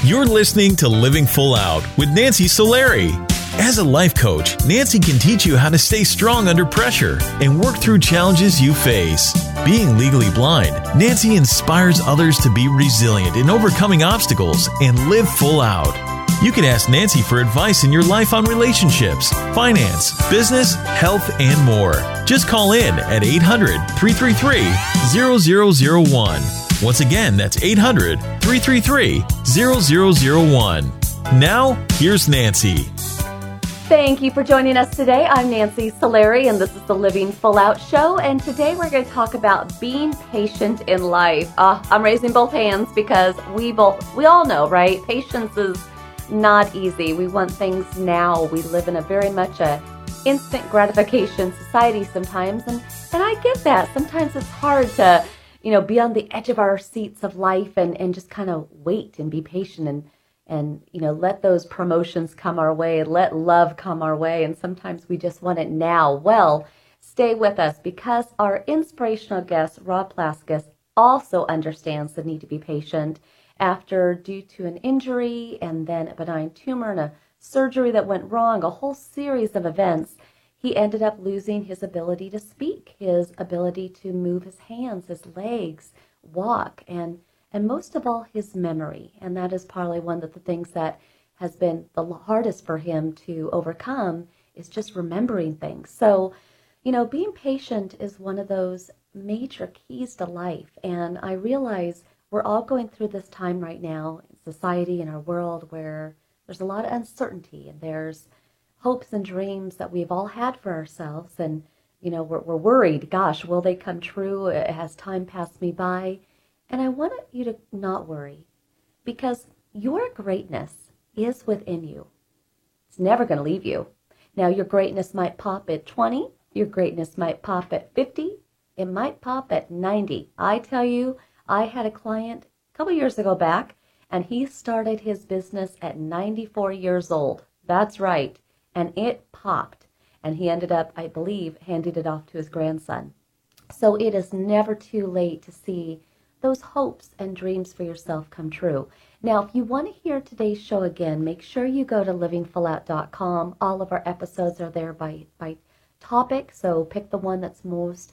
You're listening to Living Full Out with Nancy Solari. As a life coach, Nancy can teach you how to stay strong under pressure and work through challenges you face. Being legally blind, Nancy inspires others to be resilient in overcoming obstacles and live full out. You can ask Nancy for advice in your life on relationships, finance, business, health, and more. Just call in at 800-333-0001. Once again, that's 800-333-0001. Now, here's Nancy. Thank you for joining us today. I'm Nancy Solari, and this is the Living Full Out Show. And today we're going to talk about being patient in life. I'm raising both hands because we all know, right? Patience is not easy. We want things now. We live in a very much a instant gratification society sometimes, and I get that. Sometimes it's hard to, be on the edge of our seats of life and just kind of wait and be patient and let those promotions come our way, let love come our way, and sometimes we just want it now. Well, stay with us because our inspirational guest, Rob Plaskus, also understands the need to be patient. After, due to an injury and then a benign tumor and a surgery that went wrong, a whole series of events, he ended up losing his ability to speak, his ability to move his hands, his legs, walk, and most of all, his memory. And that is probably one of the things that has been the hardest for him to overcome is just remembering things. So, being patient is one of those major keys to life. And I realize we're all going through this time right now in society, in our world, where there's a lot of uncertainty and there's hopes and dreams that we've all had for ourselves. And, we're worried, gosh, will they come true? Has time passed me by? And I want you to not worry because your greatness is within you. It's never going to leave you. Now, your greatness might pop at 20. Your greatness might pop at 50. It might pop at 90. I tell you, I had a client a couple years ago back, and he started his business at 94 years old. That's right. And it popped. And he ended up, I believe, handing it off to his grandson. So it is never too late to see those hopes and dreams for yourself come true. Now, if you want to hear today's show again, make sure you go to livingfullout.com. All of our episodes are there by topic, so pick the one that's most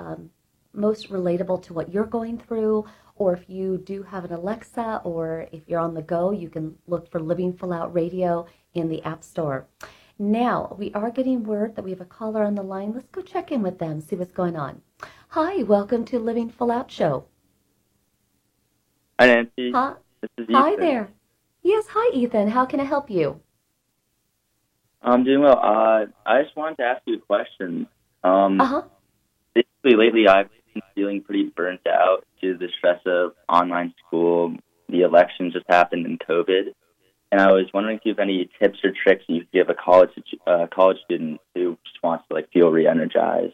relatable to what you're going through, or if you do have an Alexa, or if you're on the go, you can look for Living Full Out Radio in the App Store. Now, we are getting word that we have a caller on the line. Let's go check in with them, see what's going on. Hi, welcome to Living Full Out Show. Hi, Nancy. Hi. This is Ethan. Hi there. Yes, hi, Ethan. How can I help you? I'm doing well. I just wanted to ask you a question. Basically, lately I've been feeling pretty burnt out due to the stress of online school. The election just happened and COVID. And I was wondering if you have any tips or tricks you could give a college student who just wants to feel re-energized.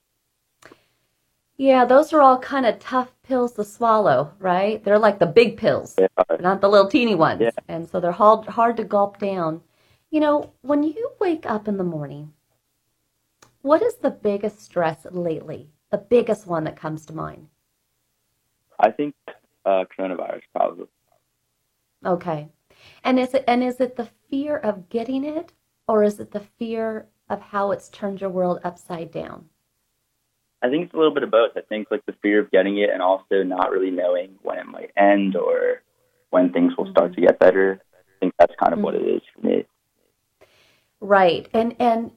Yeah, those are all kind of tough pills to swallow, right? They're like the big pills, not the little teeny ones. Yeah. And so they're hard to gulp down. When you wake up in the morning, what is the biggest stress lately? The biggest one that comes to mind? I think coronavirus, probably. Okay. And is it the fear of getting it, or is it the fear of how it's turned your world upside down? I think it's a little bit of both. I think the fear of getting it and also not really knowing when it might end or when things will start to get better. I think that's kind of what it is for me. Right. And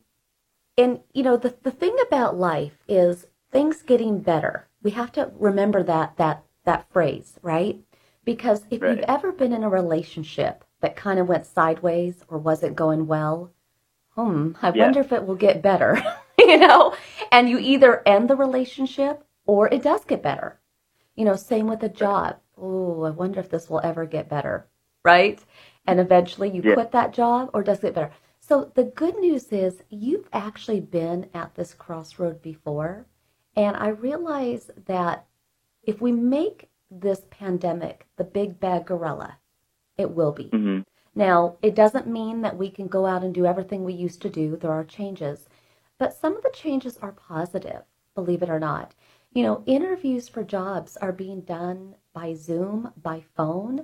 the thing about life is things getting better. We have to remember that phrase, right? Because if you've ever been in a relationship that kind of went sideways or wasn't going well, I wonder if it will get better. And you either end the relationship or it does get better. Same with a job. Oh, I wonder if this will ever get better, right? And eventually you quit that job or does it get better. So the good news is you've actually been at this crossroad before. And I realize that if we make this pandemic the big bad gorilla, it will be. Mm-hmm. Now, it doesn't mean that we can go out and do everything we used to do. There are changes. But some of the changes are positive, believe it or not. Interviews for jobs are being done by Zoom, by phone.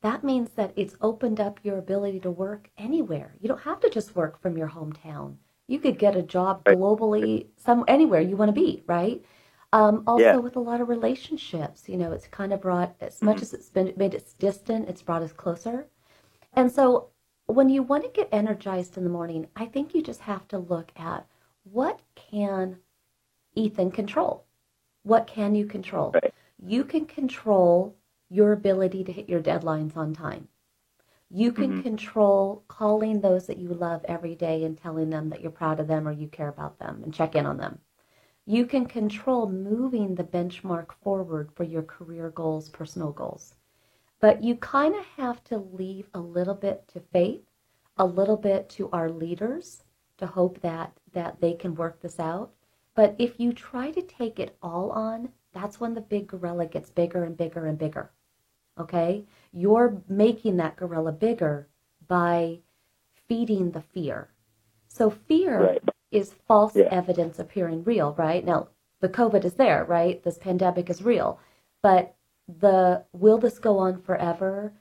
that means that it's opened up your ability to work anywhere. You don't have to just work from your hometown. You could get a job Right. globally, anywhere you want to be, right? Yeah. Also with a lot of relationships, it's kind of brought, as much Mhm. as it's been made us distant, it's brought us closer. And so when you want to get energized in the morning, I think you just have to look at what can Ethan control? What can you control? Right. You can control your ability to hit your deadlines on time. You can Hmm. control calling those that you love every day and telling them that you're proud of them or you care about them and check in on them. You can control moving the benchmark forward for your career goals, personal goals. But you kind of have to leave a little bit to faith, a little bit to our leaders to hope that they can work this out. But if you try to take it all on, that's when the big gorilla gets bigger and bigger and bigger. Okay? You're making that gorilla bigger by feeding the fear. So fear Right. is false Yeah. evidence appearing real, right? Now, the COVID is there, right? This pandemic is real. But the will this go on forever?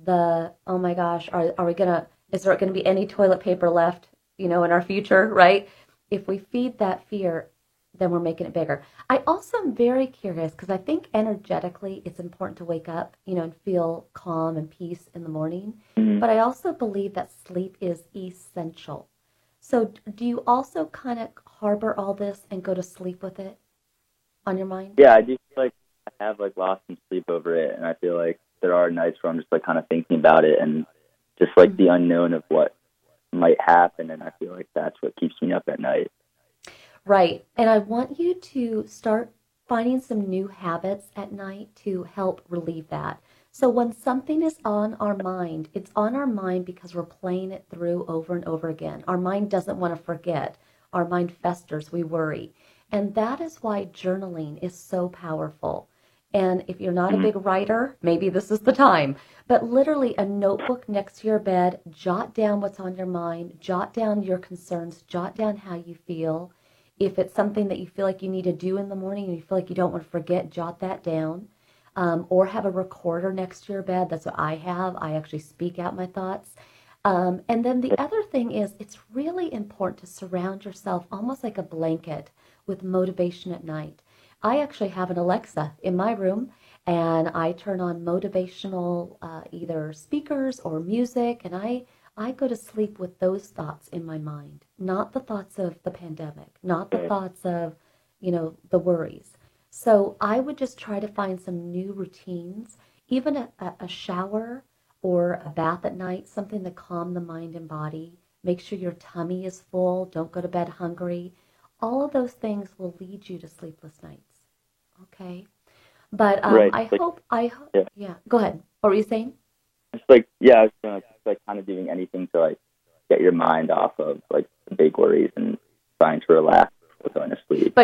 Oh my gosh, are we gonna, is there gonna be any toilet paper left, in our future, right? If we feed that fear, then we're making it bigger. I also am very curious because I think energetically it's important to wake up, and feel calm and peace in the morning. Hmm. But I also believe that sleep is essential. So do you also kind of harbor all this and go to sleep with it on your mind? Yeah, I do feel like I have like lost some sleep over it, and I feel like there are nights where I'm just like kind of thinking about it and just like the unknown of what might happen, and I feel like that's what keeps me up at night. Right. And I want you to start finding some new habits at night to help relieve that. So when something is on our mind, it's on our mind because we're playing it through over and over again. Our mind doesn't want to forget. Our mind festers, we worry. And that is why journaling is so powerful. And if you're not a Hmm. big writer, maybe this is the time. But literally a notebook next to your bed, jot down what's on your mind, jot down your concerns, jot down how you feel. If it's something that you feel like you need to do in the morning and you feel like you don't want to forget, jot that down. Or have a recorder next to your bed. That's what I have. I actually speak out my thoughts. And then the other thing is it's really important to surround yourself almost like a blanket with motivation at night. I actually have an Alexa in my room and I turn on motivational either speakers or music and I go to sleep with those thoughts in my mind, not the thoughts of the pandemic, not the Okay. thoughts of, the worries. So I would just try to find some new routines, even a shower or a bath at night, something to calm the mind and body. Make sure your tummy is full. Don't go to bed hungry. All of those things will lead you to sleepless nights. Okay. But Right. Yeah. yeah, go ahead. What were you saying? It's like, yeah, I was just like kind of doing anything to like get your mind off of like the big worries and trying to relax before going to sleep.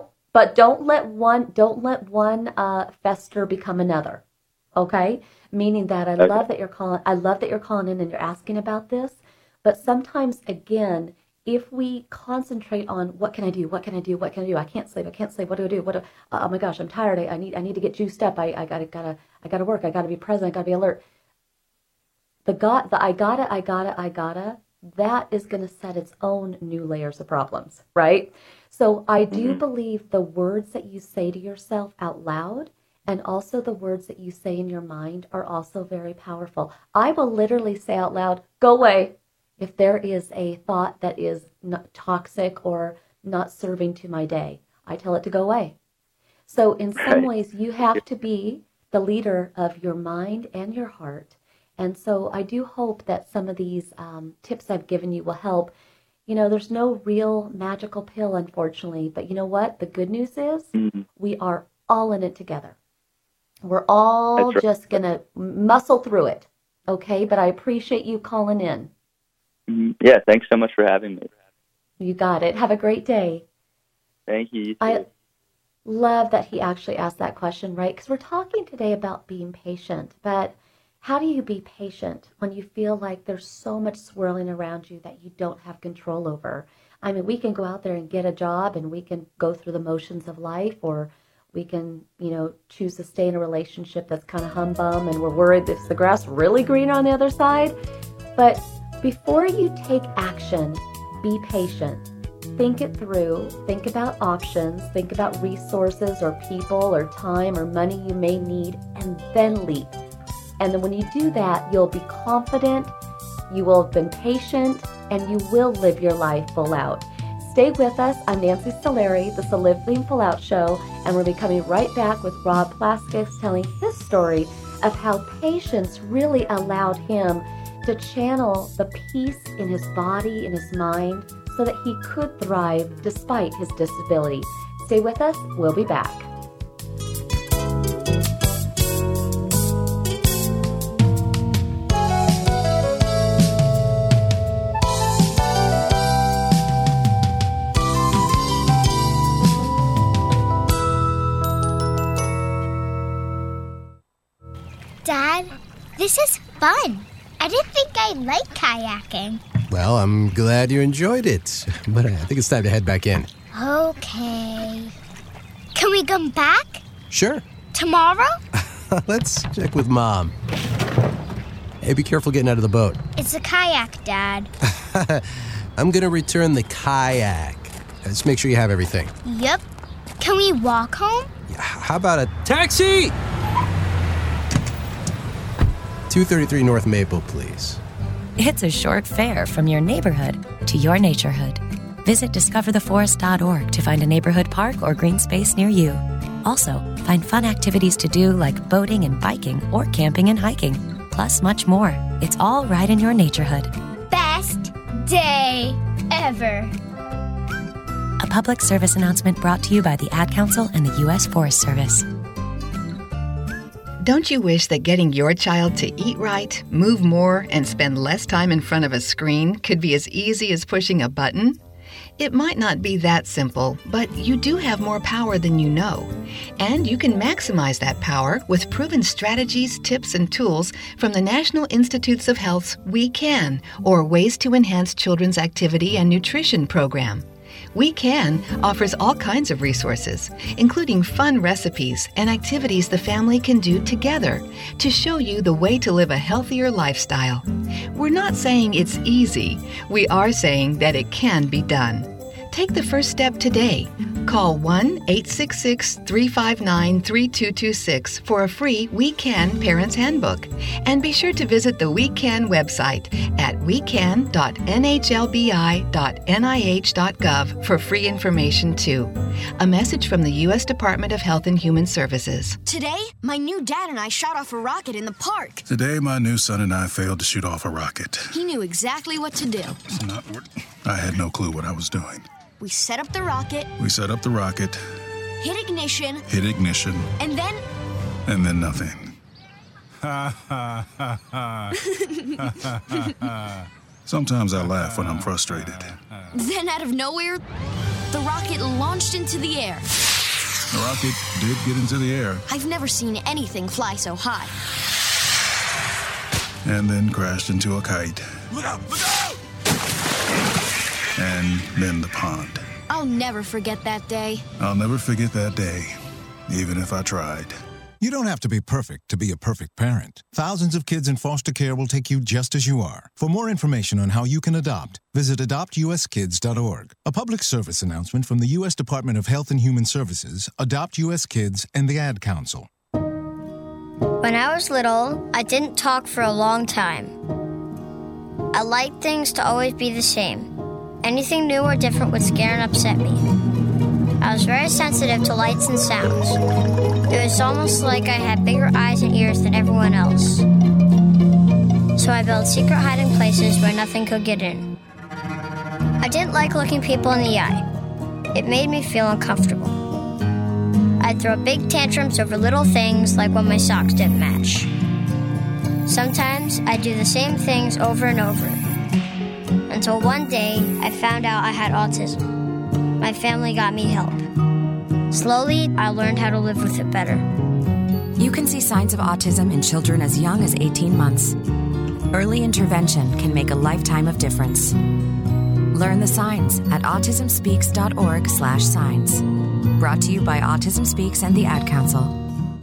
But don't let one fester become another. Okay? Meaning that Okay. I love that you're calling in and you're asking about this, but sometimes again, if we concentrate on what can I do? What can I do? What can I do? I can't sleep. I can't sleep. What do I do? Oh my gosh, I'm tired. I need to get juiced up. I gotta work. I gotta be present. I gotta be alert. I gotta, that is going to set its own new layers of problems, right? So I do Hmm. believe the words that you say to yourself out loud and also the words that you say in your mind are also very powerful. I will literally say out loud, go away, if there is a thought that is not toxic or not serving to my day. I tell it to go away. So in some Right. ways, you have to be the leader of your mind and your heart. And so I do hope that some of these tips I've given you will help. There's no real magical pill, unfortunately. But you know what? The good news is Hmm. we are all in it together. We're all That's right. just going to muscle through it. Okay? But I appreciate you calling in. Hmm. Yeah, thanks so much for having me. You got it. Have a great day. Thank you. You I too. love that he actually asked that question, right? Because we're talking today about being patient, but how do you be patient when you feel like there's so much swirling around you that you don't have control over? I mean, we can go out there and get a job and we can go through the motions of life, or We can, choose to stay in a relationship that's kind of hum-bum and we're worried if the grass really greener on the other side. But before you take action, be patient. Think it through. Think about options. Think about resources or people or time or money you may need, and then leap. And then when you do that, you'll be confident, you will have been patient, and you will live your life full out. Stay with us. I'm Nancy Solari, this is the Living Full Out Show, and we'll be coming right back with Rob Plaskis telling his story of how patience really allowed him to channel the peace in his body, in his mind, so that he could thrive despite his disability. Stay with us. We'll be back. Dad, this is fun. I didn't think I'd like kayaking. Well, I'm glad you enjoyed it, but I think it's time to head back in. Okay. Can we come back? Sure. Tomorrow? Let's check with Mom. Hey, be careful getting out of the boat. It's a kayak, Dad. I'm going to return the kayak. Just make sure you have everything. Yep. Can we walk home? How about a taxi? 233 North Maple, please. It's a short fare from your neighborhood to your naturehood. Visit discovertheforest.org to find a neighborhood park or green space near you. Also, find fun activities to do like boating and biking or camping and hiking, plus much more. It's all right in your naturehood. Best day ever. A public service announcement brought to you by the Ad Council and the U.S. Forest Service. Don't you wish that getting your child to eat right, move more, and spend less time in front of a screen could be as easy as pushing a button? It might not be that simple, but you do have more power than you know. And you can maximize that power with proven strategies, tips, and tools from the National Institutes of Health's We Can, or Ways to Enhance Children's Activity and Nutrition program. We Can offers all kinds of resources, including fun recipes and activities the family can do together to show you the way to live a healthier lifestyle. We're not saying it's easy. We are saying that it can be done. Take the first step today. Call 1-866-359-3226 for a free We Can Parents Handbook. And be sure to visit the We Can website at wecan.nhlbi.nih.gov for free information too. A message from the U.S. Department of Health and Human Services. Today, my new dad and I shot off a rocket in the park. Today, my new son and I failed to shoot off a rocket. He knew exactly what to do. I had no clue what I was doing. We set up the rocket. Hit ignition. And then nothing. Sometimes I laugh when I'm frustrated. Then out of nowhere, the rocket launched into the air. The rocket did get into the air. I've never seen anything fly so high. And then crashed into a kite. Look out! And then the pond. I'll never forget that day. I'll never forget that day, even if I tried. You don't have to be perfect to be a perfect parent. Thousands of kids in foster care will take you just as you are. For more information on how you can adopt, visit adoptuskids.org. A public service announcement from the U.S. Department of Health and Human Services, Adopt U.S. Kids, and the Ad Council. When I was little, I didn't talk for a long time. I liked things to always be the same. Anything new or different would scare and upset me. I was very sensitive to lights and sounds. It was almost like I had bigger eyes and ears than everyone else. So I built secret hiding places where nothing could get in. I didn't like looking people in the eye. It made me feel uncomfortable. I'd throw big tantrums over little things like when my socks didn't match. Sometimes I'd do the same things over and over. Until one day, I found out I had autism. My family got me help. Slowly, I learned how to live with it better. You can see signs of autism in children as young as 18 months. Early intervention can make a lifetime of difference. Learn the signs at autismspeaks.org/signs. Brought to you by Autism Speaks and the Ad Council.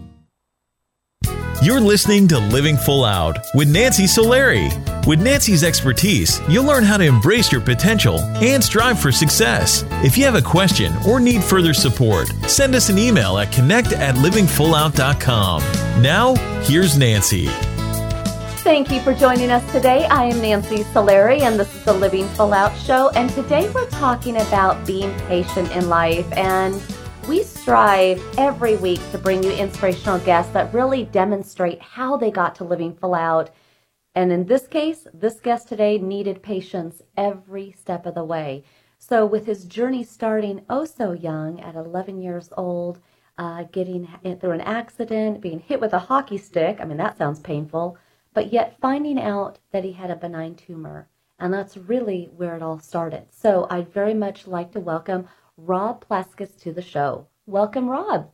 You're listening to Living Full Out with Nancy Solari. With Nancy's expertise, you'll learn how to embrace your potential and strive for success. If you have a question or need further support, send us an email at connect@livingfullout.com. Now, here's Nancy. Thank you for joining us today. I am Nancy Solari, and this is the Living Full Out Show. And today we're talking about being patient in life. And we strive every week to bring you inspirational guests that really demonstrate how they got to living full out. And in this case, this guest today needed patience every step of the way. So with his journey starting oh so young at 11 years old, getting through an accident, being hit with a hockey stick, I mean, that sounds painful, but yet finding out that he had a benign tumor. And that's really where it all started. So I'd very much like to welcome Rob Plaskis to the show. Welcome, Rob.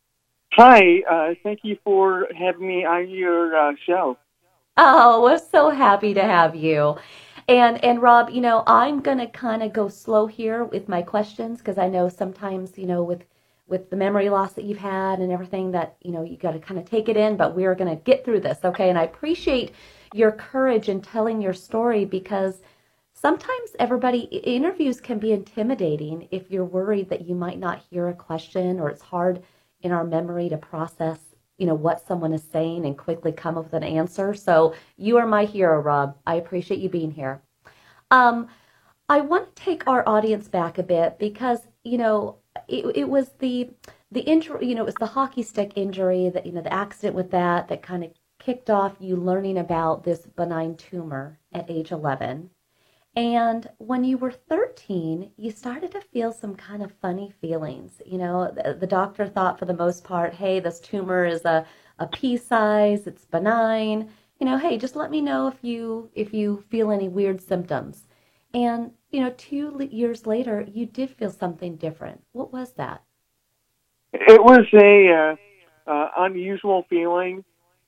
Hi, thank you for having me on your show. Oh, we're so happy to have you. And Rob, you know, I'm going to kind of go slow here with my questions because I know sometimes, you know, with the memory loss that you've had and everything that, you know, you got to kind of take it in, but we're going to get through this, okay? And I appreciate your courage in telling your story because sometimes interviews can be intimidating if you're worried that you might not hear a question or it's hard in our memory to process, you know, what someone is saying and quickly come up with an answer. So you are my hero, Rob. I appreciate you being here. I want to take our audience back a bit because, you know, it was the injury, you know, it was the hockey stick injury that, you know, the accident with that kind of kicked off you learning about this benign tumor at age 11. And when you were 13, you started to feel some kind of funny feelings. You know, the doctor thought for the most part, hey, this tumor is a pea size, it's benign. You know, hey, just let me know if you feel any weird symptoms. And, you know, 2 years later, you did feel something different. What was that? It was a unusual feeling.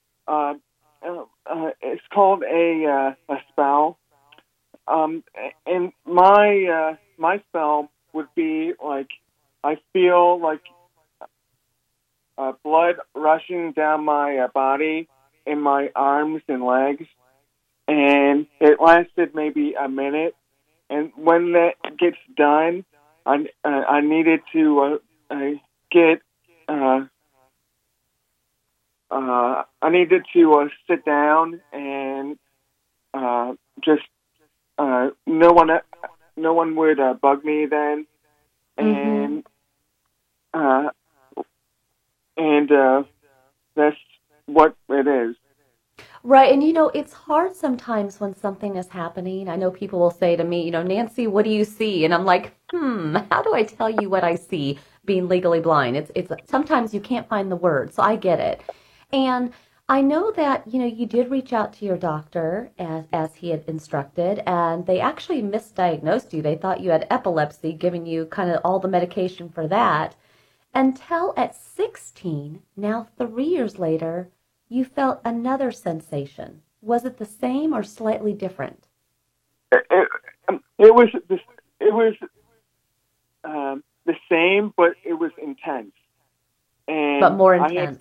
It's called a spell. And my spell would be like I feel like blood rushing down my body in my arms and legs, and it lasted maybe a minute. And when that gets done, I needed to sit down and just. No one would bug me then, and that's what it is. Right, and you know, it's hard sometimes when something is happening. I know people will say to me, you know, Nancy, what do you see? And I'm like, how do I tell you what I see being legally blind? It's sometimes you can't find the word, so I get it. And I know that, you know, you did reach out to your doctor as he had instructed, and they actually misdiagnosed you. They thought you had epilepsy, giving you kind of all the medication for that, until at 16, now 3 years later, you felt another sensation. Was it the same or slightly different? It was the same, but it was intense. And but more intense.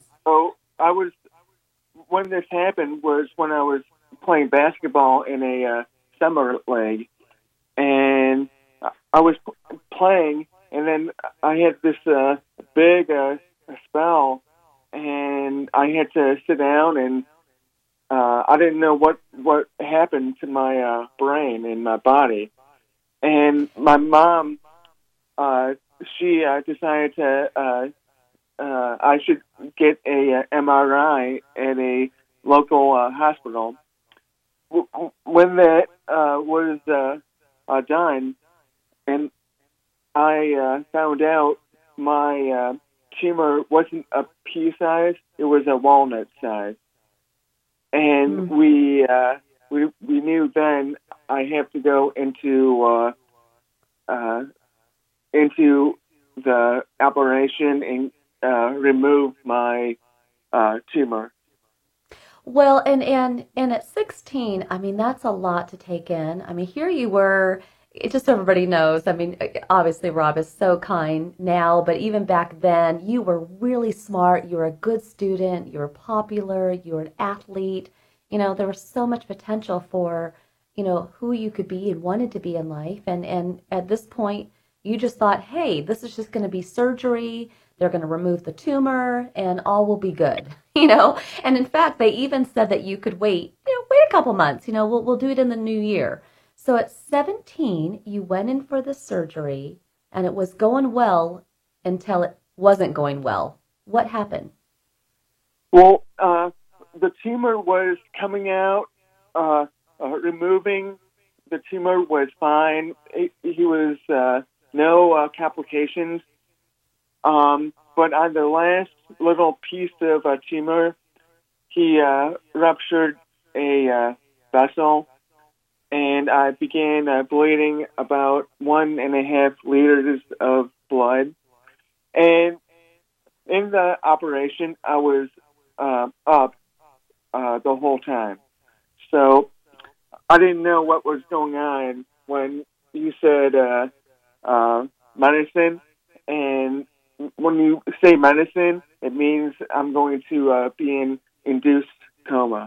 When this happened was when I was playing basketball in a summer league, and I was playing, and then I had this big spell, and I had to sit down, and I didn't know what happened to my brain and my body, and my mom, she decided to. I should get a MRI at a local hospital. When that was done, and I found out my tumor wasn't a pea size; it was a walnut size, and we knew then I have to go into the operation and remove my tumor. Well, and at 16, I mean, that's a lot to take in. I mean, here you were, just so everybody knows, I mean, obviously Rob is so kind now, but even back then, you were really smart. You were a good student. You were popular. You were an athlete. You know, there was so much potential for, you know, who you could be and wanted to be in life. And at this point, you just thought, hey, this is just going to be surgery. They're going to remove the tumor and all will be good, you know. And in fact, they even said that you could wait a couple months. You know, we'll do it in the new year. So at 17, you went in for the surgery and it was going well until it wasn't going well. What happened? Well, the tumor was coming out. Removing the tumor was fine. He was no complications. But on the last little piece of tumor, he ruptured a vessel, and I began bleeding about 1.5 liters of blood. And in the operation, I was up the whole time. So I didn't know what was going on when you said medicine. And when you say medicine, it means I'm going to be in induced coma.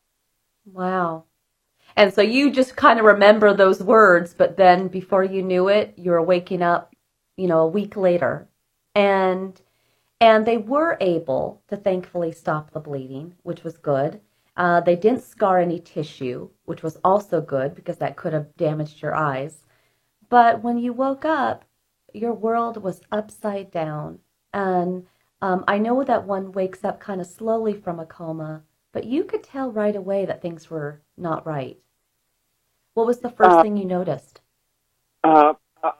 Wow. And so you just kind of remember those words, but then before you knew it, you were waking up, you know, a week later. And they were able to thankfully stop the bleeding, which was good. They didn't scar any tissue, which was also good because that could have damaged your eyes. But when you woke up, your world was upside down. And I know that one wakes up kind of slowly from a coma, but you could tell right away that things were not right. What was the first thing you noticed? My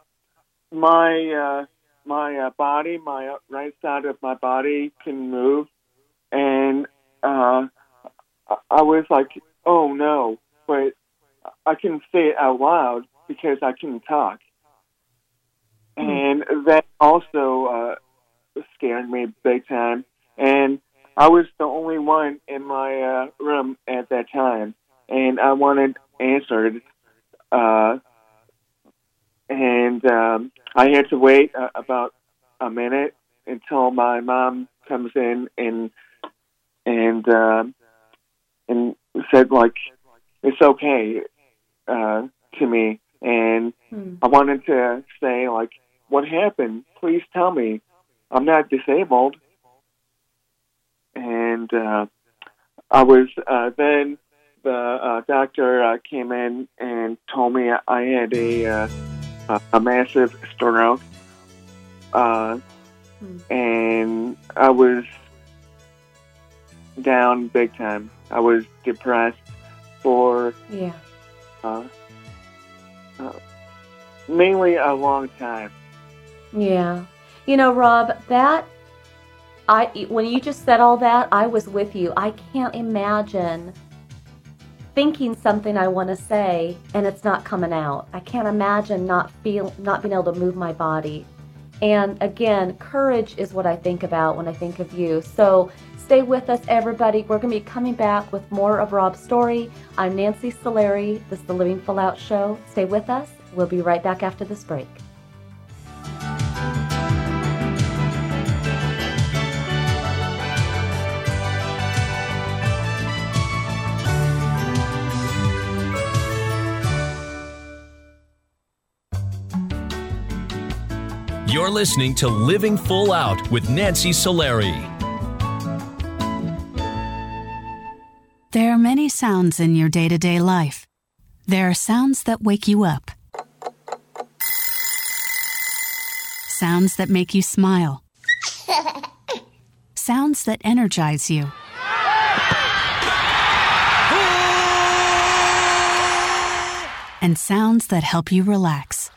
body, my right side of my body can move. And I was like, oh no, but I can say it out loud because I can talk. And that also scared me big time. And I was the only one in my room at that time. And I wanted answered. And I had to wait about a minute until my mom comes in and said, like, it's okay to me. And I wanted to say, like, what happened? Please tell me. I'm not disabled. And I was then the doctor came in and told me I had a massive stroke. And I was down big time. I was depressed for mainly a long time. Yeah. You know, Rob, when you just said all that, I was with you. I can't imagine thinking something I want to say and it's not coming out. I can't imagine not being able to move my body. And again, courage is what I think about when I think of you. So stay with us, everybody. We're going to be coming back with more of Rob's story. I'm Nancy Solari. This is the Living Full Out Show. Stay with us. We'll be right back after this break. You're listening to Living Full Out with Nancy Solari. There are many sounds in your day-to-day life. There are sounds that wake you up. Sounds that make you smile. Sounds that energize you. And sounds that help you relax.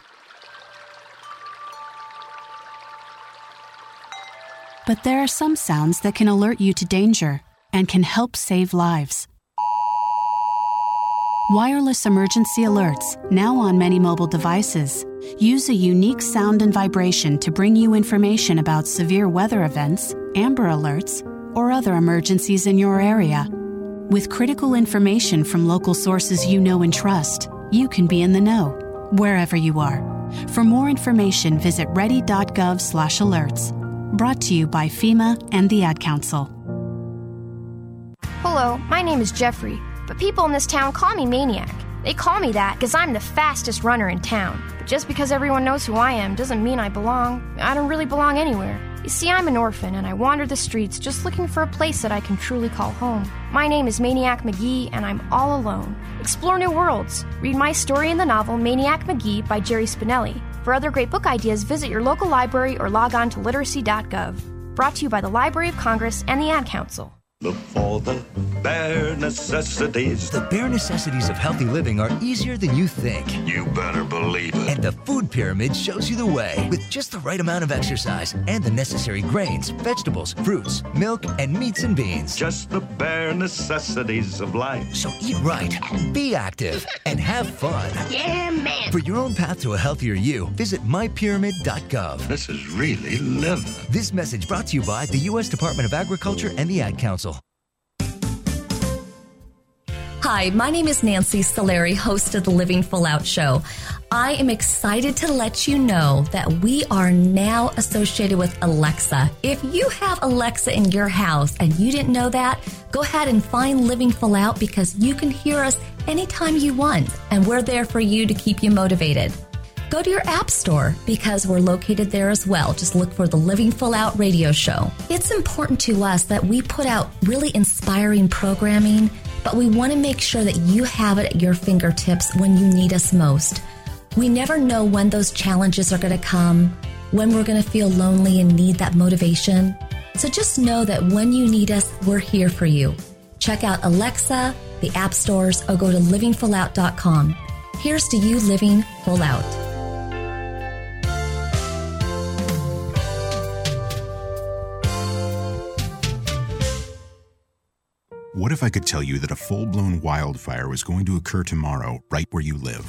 But there are some sounds that can alert you to danger and can help save lives. Wireless emergency alerts, now on many mobile devices, use a unique sound and vibration to bring you information about severe weather events, Amber Alerts, or other emergencies in your area. With critical information from local sources you know and trust, you can be in the know. wherever you are. For more information, visit ready.gov/alerts. Brought to you by FEMA and the Ad Council. Hello, my name is Jeffrey, but people in this town call me Maniac. They call me that because I'm the fastest runner in town. But just because everyone knows who I am doesn't mean I belong. I don't really belong anywhere. You see, I'm an orphan, and I wander the streets just looking for a place that I can truly call home. My name is Maniac McGee, and I'm all alone. Explore new worlds. Read my story in the novel Maniac McGee by Jerry Spinelli. For other great book ideas, visit your local library or log on to literacy.gov. Brought to you by the Library of Congress and the Ad Council. Look for the bare necessities. The bare necessities of healthy living are easier than you think. You better believe it. And the Food Pyramid shows you the way. With just the right amount of exercise and the necessary grains, vegetables, fruits, milk, and meats and beans. Just the bare necessities of life. So eat right, be active, and have fun. Yeah, man. For your own path to a healthier you, visit mypyramid.gov. This is really living. This message brought to you by the U.S. Department of Agriculture and the Ad Council. Hi, my name is Nancy Solari, host of the Living Full Out Show. I am excited to let you know that we are now associated with Alexa. If you have Alexa in your house and you didn't know that, go ahead and find Living Full Out because you can hear us anytime you want, and we're there for you to keep you motivated. Go to your app store because we're located there as well. Just look for the Living Full Out radio show. It's important to us that we put out really inspiring programming, but we want to make sure that you have it at your fingertips when you need us most. We never know when those challenges are going to come, when we're going to feel lonely and need that motivation. So just know that when you need us, we're here for you. Check out Alexa, the app stores, or go to livingfullout.com. Here's to you living full out. What if I could tell you that a full-blown wildfire was going to occur tomorrow right where you live?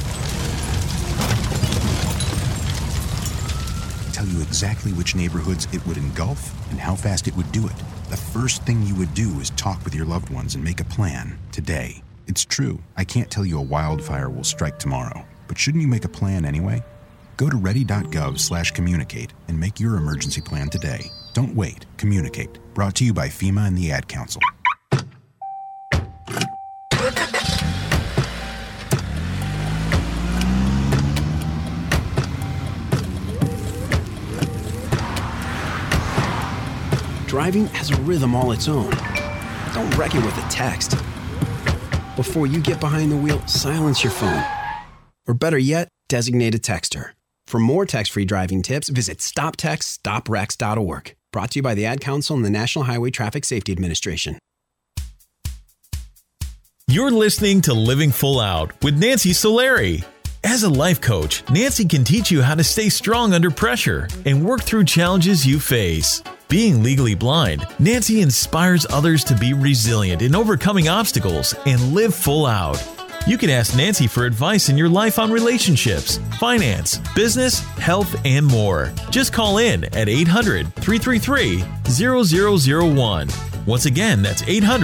Tell you exactly which neighborhoods it would engulf and how fast it would do it. The first thing you would do is talk with your loved ones and make a plan today. It's true, I can't tell you a wildfire will strike tomorrow, but shouldn't you make a plan anyway? Go to ready.gov/communicate and make your emergency plan today. Don't wait, communicate. Brought to you by FEMA and the Ad Council. Driving has a rhythm all its own. Don't wreck it with a text. Before you get behind the wheel, silence your phone. Or better yet, designate a texter. For more text-free driving tips, visit stoptextstoprex.org. Brought to you by the Ad Council and the National Highway Traffic Safety Administration. You're listening to Living Full Out with Nancy Solari. As a life coach, Nancy can teach you how to stay strong under pressure and work through challenges you face. Being legally blind, Nancy inspires others to be resilient in overcoming obstacles and live full out. You can ask Nancy for advice in your life on relationships, finance, business, health, and more. Just call in at 800-333-0001. Once again, that's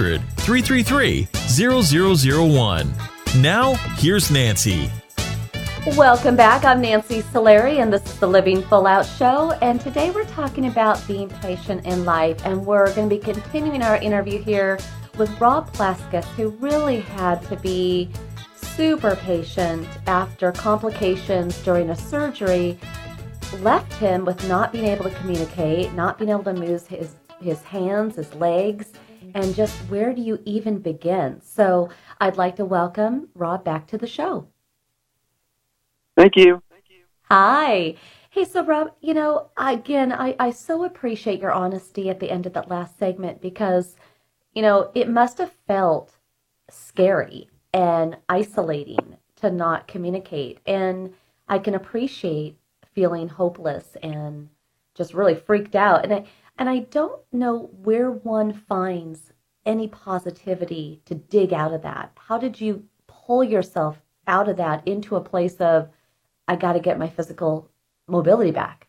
800-333-0001. Now, here's Nancy. Welcome back. I'm Nancy Solari, and this is the Living Full Out Show. And today we're talking about being patient in life. And we're going to be continuing our interview here with Rob Plaskus, who really had to be super patient after complications during a surgery left him with not being able to communicate, not being able to move his hands, his legs, and just where do you even begin? So I'd like to welcome Rob back to the show. Thank you. Hi. Hey, so Rob, I so appreciate your honesty at the end of that last segment because, it must have felt scary and isolating to not communicate. And I can appreciate feeling hopeless and just really freaked out. And I don't know where one finds any positivity to dig out of that. How did you pull yourself out of that into a place of, I got to get my physical mobility back?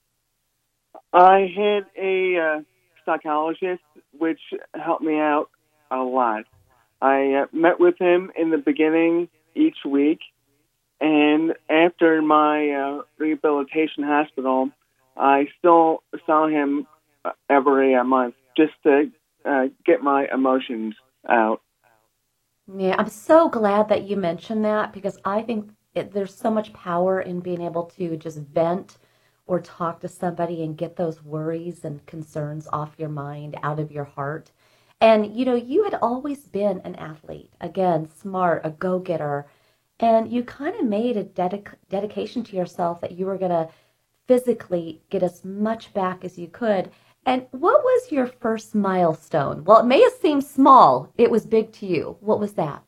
I had a psychologist, which helped me out a lot. I met with him in the beginning each week, And after my rehabilitation hospital, I still saw him every month just to get my emotions out. Yeah, I'm so glad that you mentioned that because I think there's so much power in being able to just vent or talk to somebody and get those worries and concerns off your mind, out of your heart. And, you had always been an athlete, again, smart, a go-getter, and you kind of made a dedication to yourself that you were going to physically get as much back as you could. And what was your first milestone? Well, it may have seemed small. It was big to you. What was that?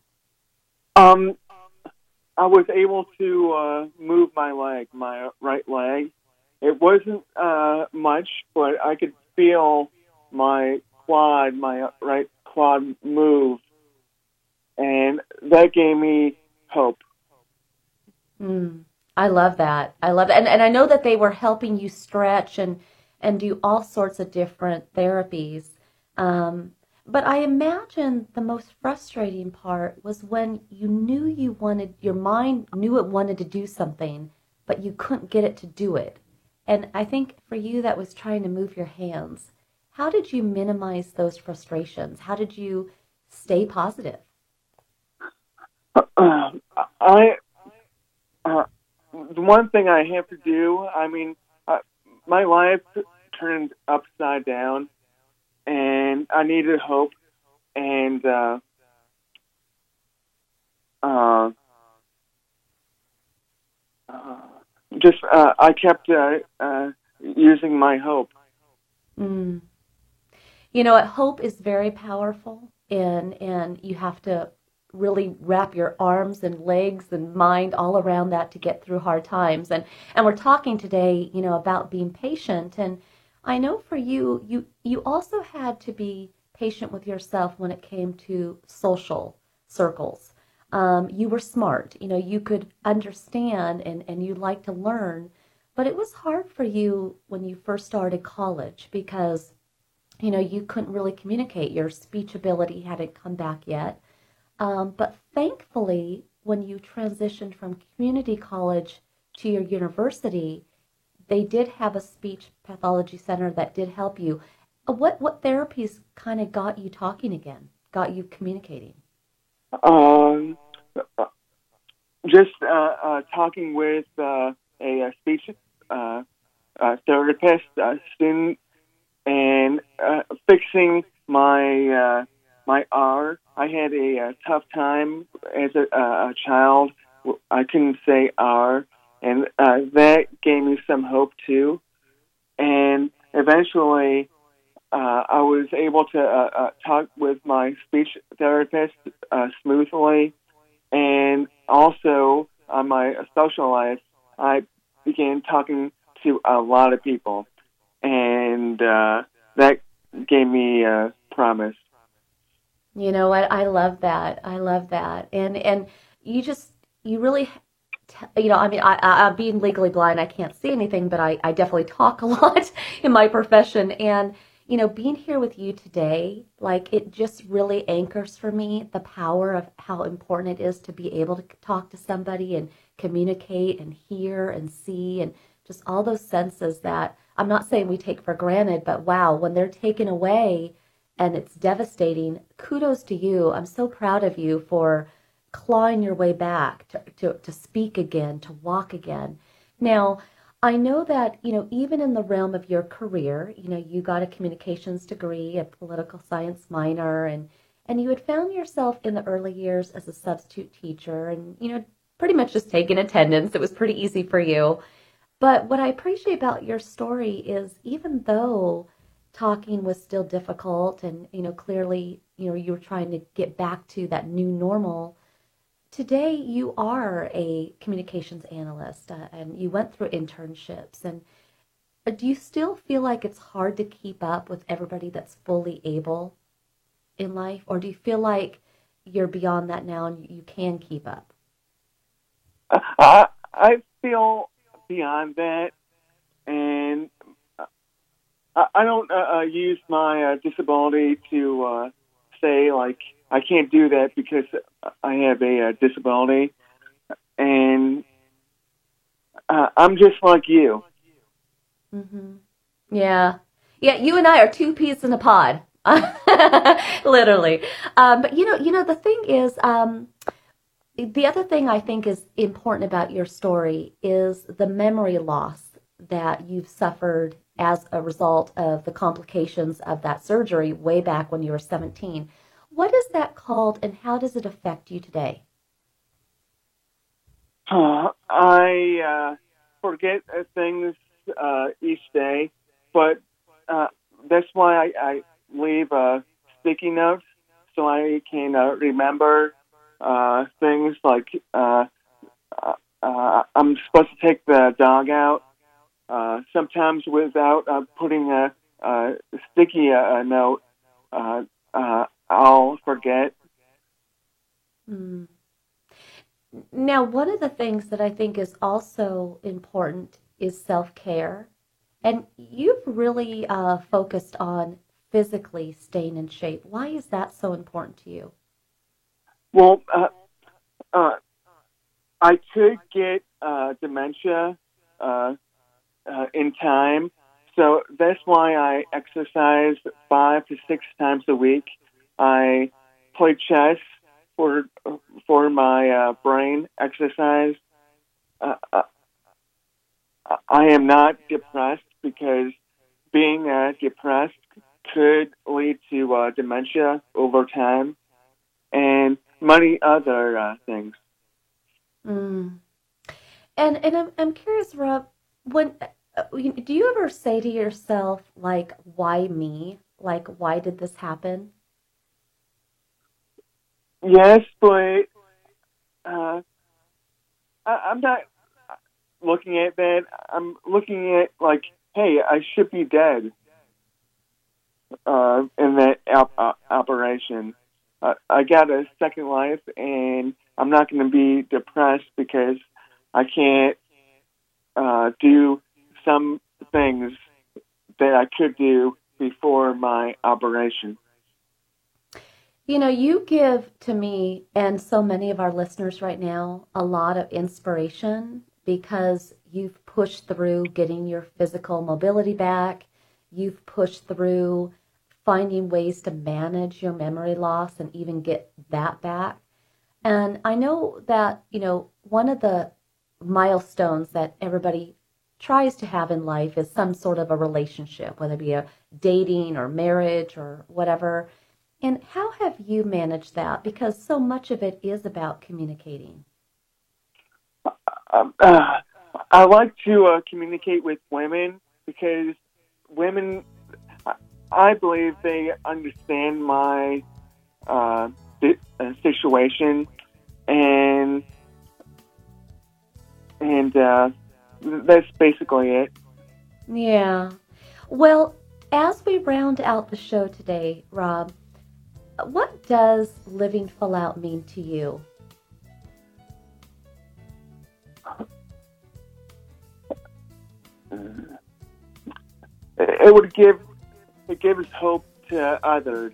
I was able to move my leg, my right leg. It wasn't much, but I could feel my right quad move, and that gave me hope. I love that. I love it. And I know that they were helping you stretch and do all sorts of different therapies. But I imagine the most frustrating part was when you knew your mind knew it wanted to do something, but you couldn't get it to do it. And I think for you that was trying to move your hands. How did you minimize those frustrations? How did you stay positive? The one thing I have to do, my life turned upside down, and I needed hope, and I kept using my hope. Hope is very powerful, and you have to really wrap your arms and legs and mind all around that to get through hard times. And we're talking today, about being patient. And I know for you also had to be patient with yourself when it came to social circles. You were smart, you could understand and you liked to learn, but it was hard for you when you first started college because, you couldn't really communicate. Your speech ability hadn't come back yet. But thankfully, when you transitioned from community college to your university, they did have a speech pathology center that did help you. What therapies kind of got you talking again, got you communicating? Just talking with a speech therapist, student, and fixing my R. I had a tough time as a child. I couldn't say R, and that gave me some hope too. And eventually, I was able to talk with my speech therapist smoothly, and also on my social life, I began talking to a lot of people, and that gave me a promise. You know what? I love that. And you really, I'm being legally blind. I can't see anything, but I definitely talk a lot in my profession. And, being here with you today, it just really anchors for me the power of how important it is to be able to talk to somebody and communicate and hear and see and just all those senses that I'm not saying we take for granted, but wow, when they're taken away, and it's devastating. Kudos to you. I'm so proud of you for clawing your way back to speak again, to walk again. Now, I know that, even in the realm of your career, you got a communications degree, a political science minor, and you had found yourself in the early years as a substitute teacher and, pretty much just taking attendance. It was pretty easy for you. But what I appreciate about your story is even though talking was still difficult and, clearly, you were trying to get back to that new normal. Today, you are a communications analyst and you went through internships. And do you still feel like it's hard to keep up with everybody that's fully able in life? Or do you feel like you're beyond that now and you can keep up? I feel beyond that. And I don't use my disability to say, I can't do that because I have a disability. and I'm just like you. Mm-hmm. Yeah. Yeah, you and I are two peas in a pod. Literally. But the thing is, the other thing I think is important about your story is the memory loss that you've suffered as a result of the complications of that surgery way back when you were 17. What is that called, and how does it affect you today? I forget things each day, but that's why I leave sticky notes so I can remember things like I'm supposed to take the dog out. Sometimes without putting a sticky note, I'll forget. Mm. Now, one of the things that I think is also important is self-care. And you've really focused on physically staying in shape. Why is that so important to you? Well, I could get dementia in time, so that's why I exercise 5 to 6 times a week. I play chess for my brain exercise. I am not depressed because being depressed could lead to dementia over time and many other things. Mm. And I'm curious, Rob, when do you ever say to yourself, like, why me? Like, why did this happen? Yes, but I'm not looking at that. I'm looking at, like, hey, I should be dead in that operation. I got a second life, and I'm not going to be depressed because I can't do some things that I could do before my operation. You know, you give to me and so many of our listeners right now a lot of inspiration because you've pushed through getting your physical mobility back. You've pushed through finding ways to manage your memory loss and even get that back. And I know that, one of the milestones that everybody tries to have in life is some sort of a relationship, whether it be a dating or marriage or whatever. And how have you managed that? Because so much of it is about communicating. I like to communicate with women because women, I believe they understand my situation, and that's basically it. Yeah. Well, as we round out the show today, Rob, what does living full out mean to you? It gives hope to others.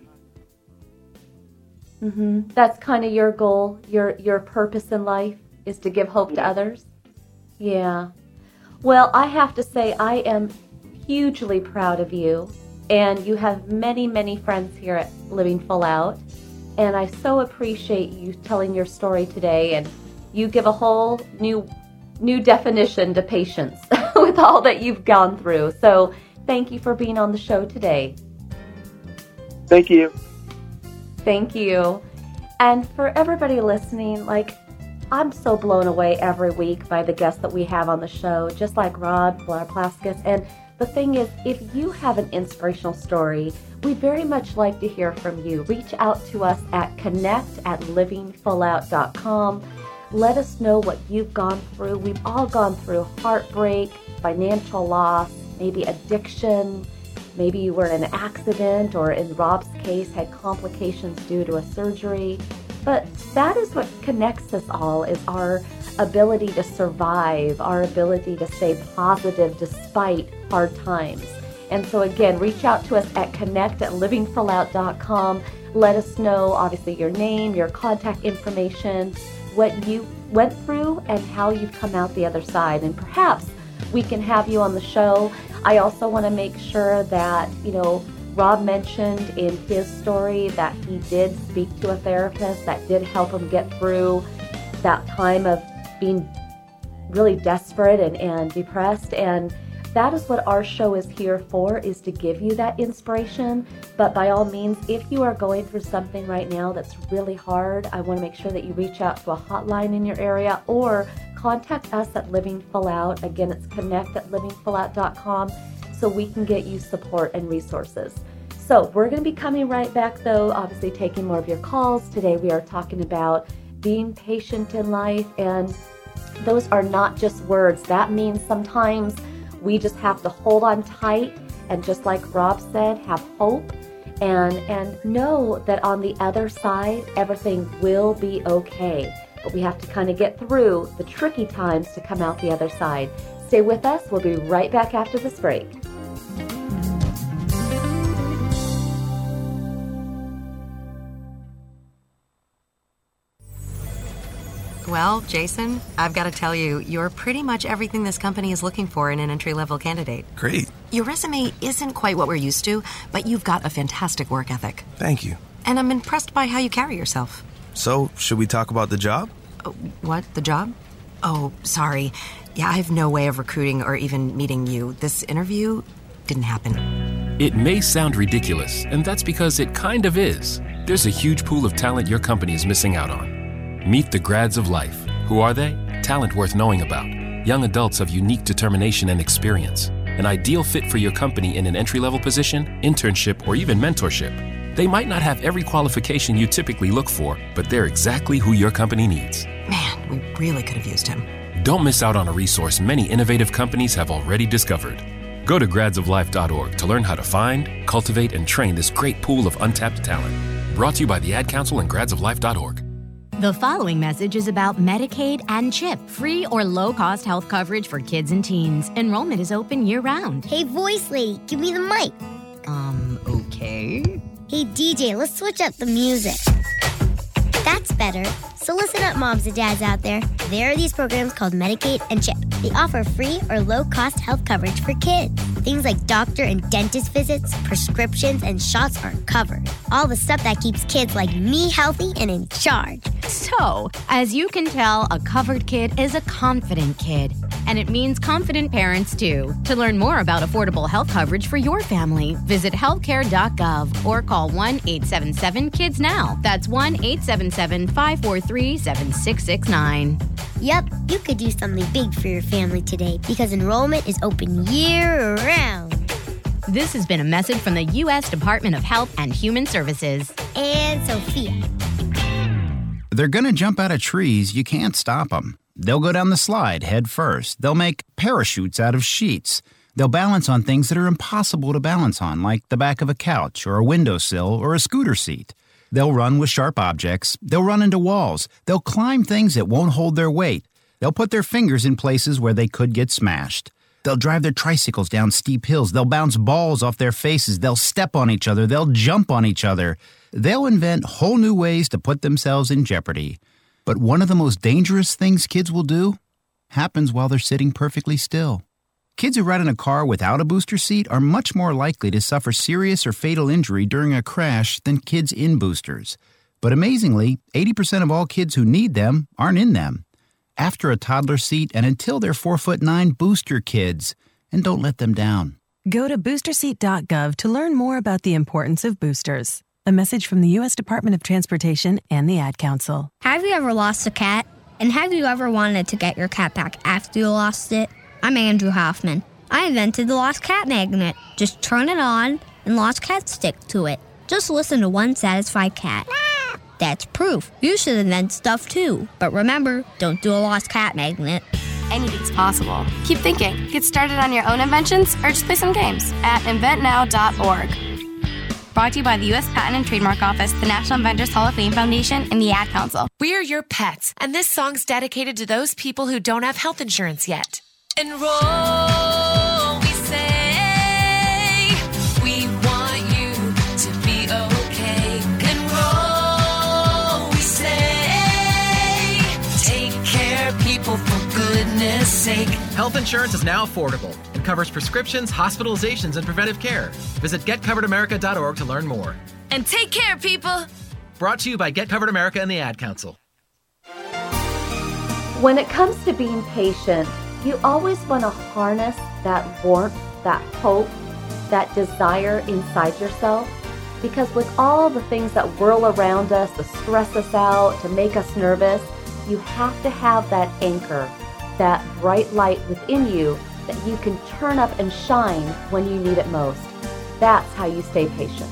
Mm-hmm. That's kind of your goal, your purpose in life is to give hope to others? Yeah. Well, I have to say I am hugely proud of you, and you have many, many friends here at Living Full Out, and I so appreciate you telling your story today, and you give a whole new definition to patience with all that you've gone through. So thank you for being on the show today. Thank you. Thank you. And for everybody listening, I'm so blown away every week by the guests that we have on the show, just like Rob Blarplaskis. And the thing is, if you have an inspirational story, we very much like to hear from you. Reach out to us at connect@livingfullout.com. Let us know what you've gone through. We've all gone through heartbreak, financial loss, maybe addiction. Maybe you were in an accident, or in Rob's case, had complications due to a surgery. But that is what connects us all, is our ability to survive, our ability to stay positive despite hard times. And so again, reach out to us at connect@livingfullout.com. Let us know, obviously, your name, your contact information, what you went through and how you've come out the other side. And perhaps we can have you on the show. I also want to make sure that, Rob mentioned in his story that he did speak to a therapist that did help him get through that time of being really desperate and depressed. And that is what our show is here for, is to give you that inspiration. But by all means, if you are going through something right now that's really hard, I want to make sure that you reach out to a hotline in your area or contact us at Living Full Out. Again, it's connect@livingfullout.com so we can get you support and resources. So we're going to be coming right back, though, obviously taking more of your calls. Today we are talking about being patient in life, and those are not just words. That means sometimes we just have to hold on tight and, just like Rob said, have hope and know that on the other side, everything will be okay. But we have to kind of get through the tricky times to come out the other side. Stay with us. We'll be right back after this break. Well, Jason, I've got to tell you, you're pretty much everything this company is looking for in an entry-level candidate. Great. Your resume isn't quite what we're used to, but you've got a fantastic work ethic. Thank you. And I'm impressed by how you carry yourself. So, should we talk about the job? What? The job? Oh, sorry. Yeah, I have no way of recruiting or even meeting you. This interview didn't happen. It may sound ridiculous, and that's because it kind of is. There's a huge pool of talent your company is missing out on. Meet the grads of life. Who are they? Talent worth knowing about. Young adults of unique determination and experience. An ideal fit for your company in an entry-level position, internship, or even mentorship. They might not have every qualification you typically look for, but they're exactly who your company needs. Man, we really could have used him. Don't miss out on a resource many innovative companies have already discovered. Go to gradsoflife.org to learn how to find, cultivate, and train this great pool of untapped talent. Brought to you by the Ad Council and gradsoflife.org. The following message is about Medicaid and CHIP, free or low-cost health coverage for kids and teens. Enrollment is open year-round. Hey, voice lady, give me the mic. Okay. Hey, DJ, let's switch up the music. That's better. So listen up, moms and dads out there. There are these programs called Medicaid and CHIP. They offer free or low-cost health coverage for kids. Things like doctor and dentist visits, prescriptions, and shots are covered. All the stuff that keeps kids like me healthy and in charge. So, as you can tell, a covered kid is a confident kid. And it means confident parents, too. To learn more about affordable health coverage for your family, visit healthcare.gov or call 1-877-KIDS-NOW. That's 1-877-543-7669. Yep, you could do something big for your family today because enrollment is open year-round. This has been a message from the U.S. Department of Health and Human Services. And Sophia. They're going to jump out of trees. You can't stop them. They'll go down the slide head first. They'll make parachutes out of sheets. They'll balance on things that are impossible to balance on, like the back of a couch or a windowsill or a scooter seat. They'll run with sharp objects. They'll run into walls. They'll climb things that won't hold their weight. They'll put their fingers in places where they could get smashed. They'll drive their tricycles down steep hills. They'll bounce balls off their faces. They'll step on each other. They'll jump on each other. They'll invent whole new ways to put themselves in jeopardy. But one of the most dangerous things kids will do happens while they're sitting perfectly still. Kids who ride in a car without a booster seat are much more likely to suffer serious or fatal injury during a crash than kids in boosters. But amazingly, 80% of all kids who need them aren't in them. After a toddler seat and until they're 4'9", booster kids, and don't let them down. Go to boosterseat.gov to learn more about the importance of boosters. A message from the U.S. Department of Transportation and the Ad Council. Have you ever lost a cat? And have you ever wanted to get your cat back after you lost it? I'm Andrew Hoffman. I invented the Lost Cat Magnet. Just turn it on and lost cats stick to it. Just listen to one satisfied cat. That's proof. You should invent stuff too. But remember, don't do a Lost Cat Magnet. Anything's possible. Keep thinking. Get started on your own inventions or just play some games at inventnow.org. Brought to you by the U.S. Patent and Trademark Office, the National Inventors Hall of Fame Foundation, and the Ad Council. We're your pets, and this song's dedicated to those people who don't have health insurance yet. Enroll, we say. We want you to be okay. Enroll, we say. take. Health insurance is now affordable and covers prescriptions, hospitalizations, and preventive care. Visit getcoveredamerica.org to learn more. And take care, people. Brought to you by Get Covered America and the Ad Council. When it comes to being patient, you always want to harness that warmth, that hope, that desire inside yourself. Because with all the things that whirl around us, to stress us out, to make us nervous, you have to have that anchor, that bright light within you that you can turn up and shine when you need it most. That's how you stay patient.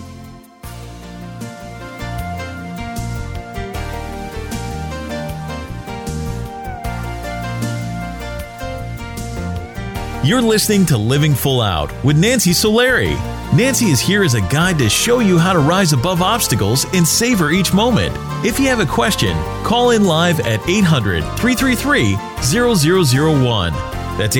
You're listening to Living Full Out with Nancy Solari. Nancy is here as a guide to show you how to rise above obstacles and savor each moment. If you have a question, call in live at 800-333-0001. That's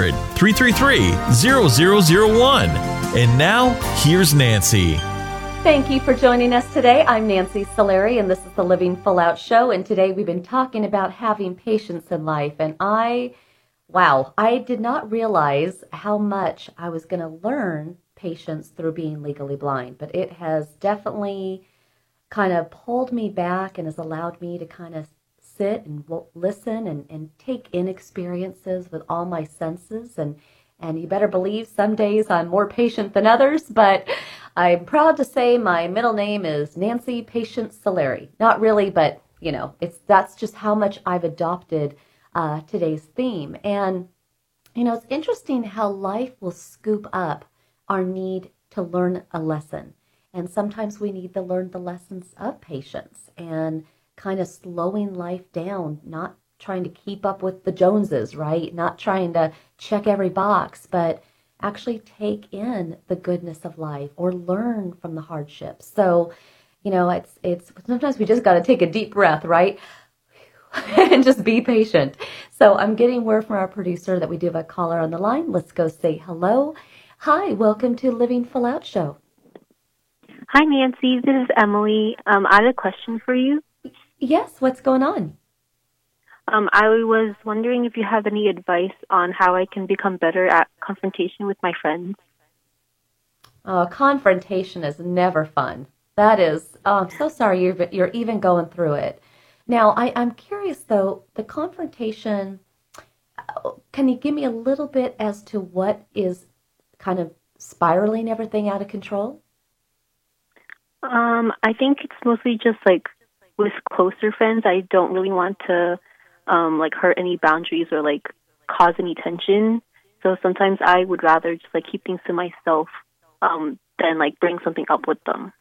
800-333-0001. And now, here's Nancy. Thank you for joining us today. I'm Nancy Solari, and this is the Living Full Out Show. And today we've been talking about having patience in life. And I did not realize how much I was going to learn patience through being legally blind, but it has definitely kind of pulled me back and has allowed me to kind of sit and listen and take in experiences with all my senses. And you better believe some days I'm more patient than others, but I'm proud to say my middle name is Nancy Patience Solari. Not really, but that's just how much I've adopted today's theme. And it's interesting how life will scoop up our need to learn a lesson. And sometimes we need to learn the lessons of patience and kind of slowing life down, not trying to keep up with the Joneses, right? Not trying to check every box, but actually take in the goodness of life or learn from the hardships. So, it's sometimes we just got to take a deep breath, right? And just be patient. So I'm getting word from our producer that we do have a caller on the line. Let's go say hello. Hi, welcome to Living Full Out Show. Hi, Nancy. This is Emily. I had a question for you. Yes, what's going on? I was wondering if you have any advice on how I can become better at confrontation with my friends. Confrontation is never fun. That is, I'm so sorry you're even going through it. Now, I'm curious, though, the confrontation, can you give me a little bit as to what is kind of spiraling everything out of control? I think it's mostly just like with closer friends. I don't really want to hurt any boundaries or cause any tension. So sometimes I would rather just keep things to myself than bring something up with them.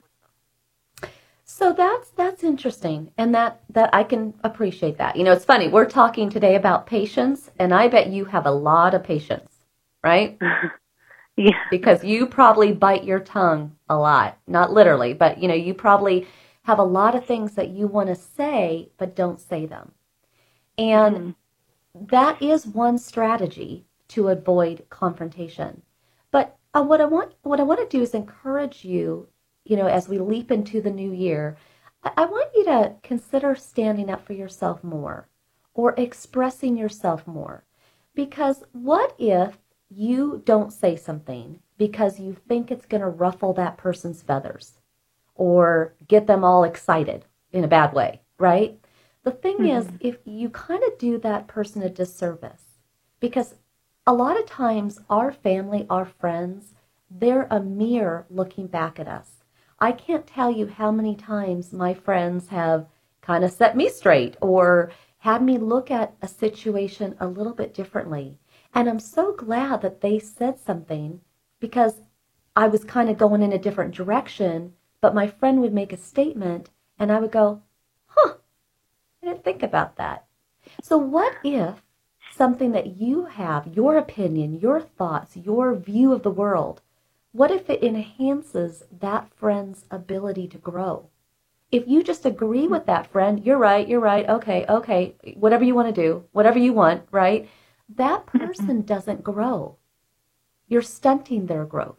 So that's interesting, and that I can appreciate that. It's funny, we're talking today about patience, and I bet you have a lot of patience, right? Yeah. Because you probably bite your tongue a lot, not literally, but you probably have a lot of things that you want to say but don't say them. And that is one strategy to avoid confrontation. But what I want to do is encourage you, as we leap into the new year, I want you to consider standing up for yourself more or expressing yourself more. Because what if you don't say something because you think it's going to ruffle that person's feathers or get them all excited in a bad way, right? The thing is, if you kind of do that person a disservice, because a lot of times our family, our friends, they're a mirror looking back at us. I can't tell you how many times my friends have kind of set me straight or had me look at a situation a little bit differently. And I'm so glad that they said something, because I was kind of going in a different direction, but my friend would make a statement and I would go, I didn't think about that. So what if something that you have, your opinion, your thoughts, your view of the world, what if it enhances that friend's ability to grow? If you just agree with that friend, you're right, okay, whatever you want to do, whatever you want, right? That person doesn't grow. You're stunting their growth.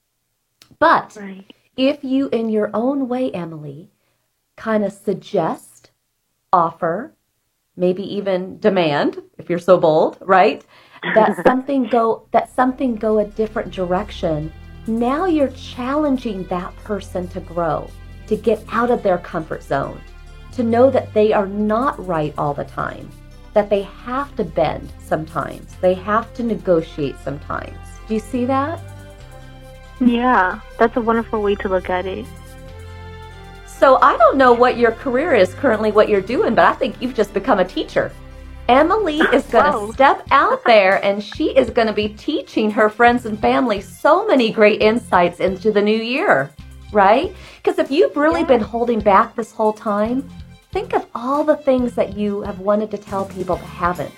But if you, in your own way, Emily, kind of suggest, offer, maybe even demand, if you're so bold, right? that something go a different direction, now you're challenging that person to grow, to get out of their comfort zone, to know that they are not right all the time, that they have to bend sometimes, they have to negotiate sometimes. Do you see that? Yeah, that's a wonderful way to look at it. So I don't know what your career is currently, what you're doing, but I think you've just become a teacher. Emily is going to step out there, and she is going to be teaching her friends and family so many great insights into the new year, right? Because if you've really been holding back this whole time, think of all the things that you have wanted to tell people that haven't.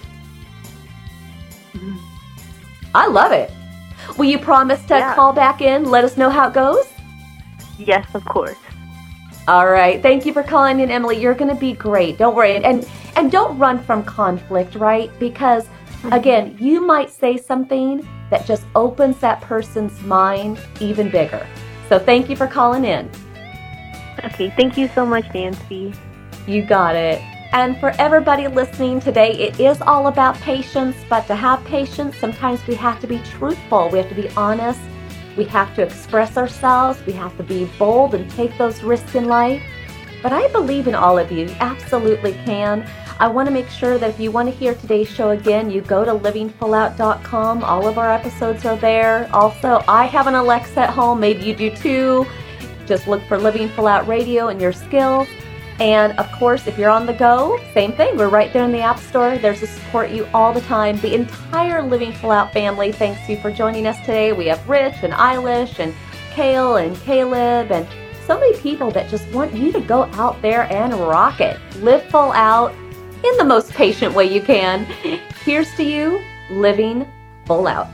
I love it. Will you promise to call back in, let us know how it goes? Yes, of course. All right. Thank you for calling in, Emily. You're going to be great. Don't worry. And don't run from conflict, right? Because, again, you might say something that just opens that person's mind even bigger. So thank you for calling in. Okay. Thank you so much, Nancy. You got it. And for everybody listening today, it is all about patience. But to have patience, sometimes we have to be truthful. We have to be honest. We have to express ourselves. We have to be bold and take those risks in life. But I believe in all of you. You absolutely can. I want to make sure that if you want to hear today's show again, you go to livingfullout.com. All of our episodes are there. Also, I have an Alexa at home. Maybe you do too. Just look for Living Full Out Radio in your skills. And of course, if you're on the go, same thing. We're right there in the App Store. There's to support you all the time. The entire Living Full Out family thanks you for joining us today. We have Rich and Eilish and Kale and Caleb and so many people that just want you to go out there and rock it. Live full out in the most patient way you can. Here's to you, living full out.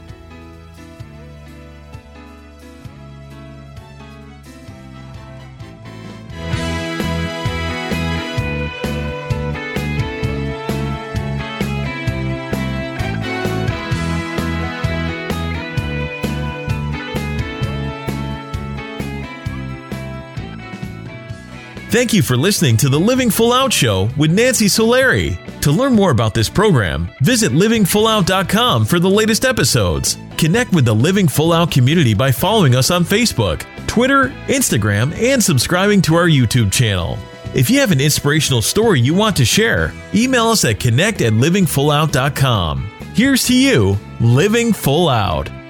Thank you for listening to the Living Full Out Show with Nancy Solari. To learn more about this program, visit livingfullout.com for the latest episodes. Connect with the Living Full Out community by following us on Facebook, Twitter, Instagram, and subscribing to our YouTube channel. If you have an inspirational story you want to share, email us at connect@livingfullout.com. Here's to you, living full out.